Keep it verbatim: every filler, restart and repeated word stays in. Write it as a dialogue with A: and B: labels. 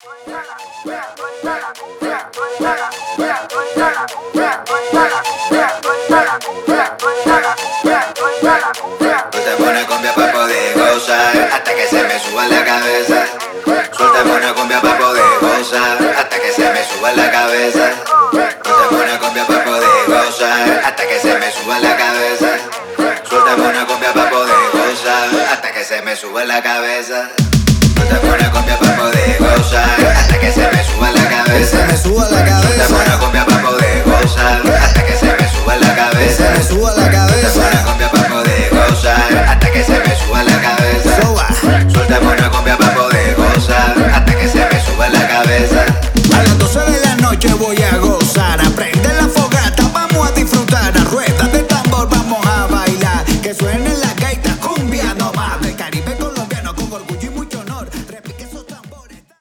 A: Suelta una cumbia pa' poder gozar hasta que se me suba la cabeza. Suelta una cumbia pa' poder gozar hasta que se me suba la cabeza. Suelta una cumbia pa' poder gozar hasta que se me suba la cabeza. Suelta una cumbia pa' poder gozar hasta que se me suba la cabeza.